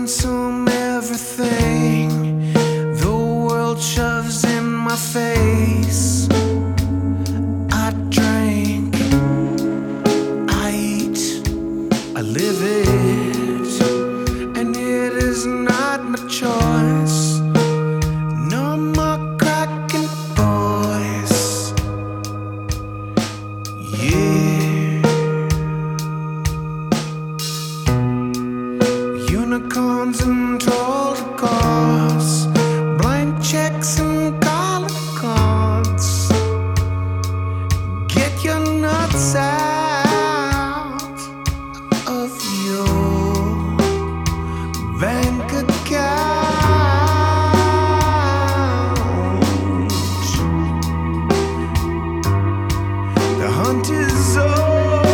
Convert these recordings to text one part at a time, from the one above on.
consume everything the world shoves in my face. I drink, I eat, I live it, and it is not my choice. No more cracking boys. Yeah. Unicorns and troll cars, blank checks and collar cards. Get your nuts out of your bank account. The hunt is over.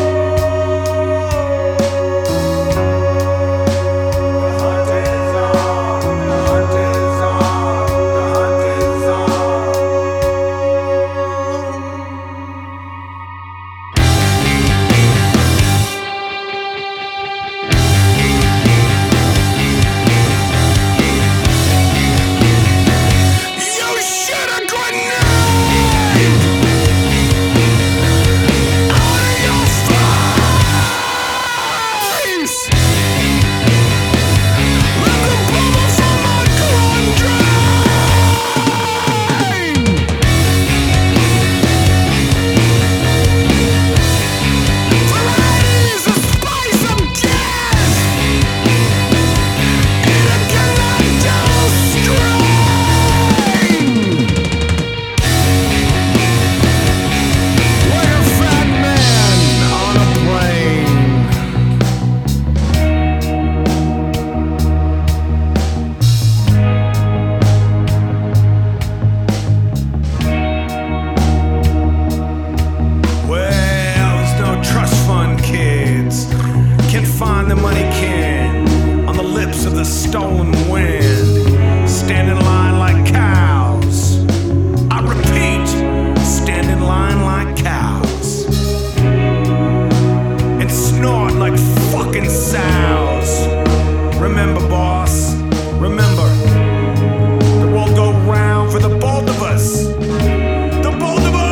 Find the money can on the lips of the stolen wind. Stand in line like cows. I repeat, stand in line like cows. And snort like fucking sows. Remember, boss, remember, the world go round for the both of us. The both of us!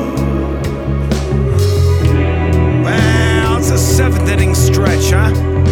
Seventh inning stretch, huh?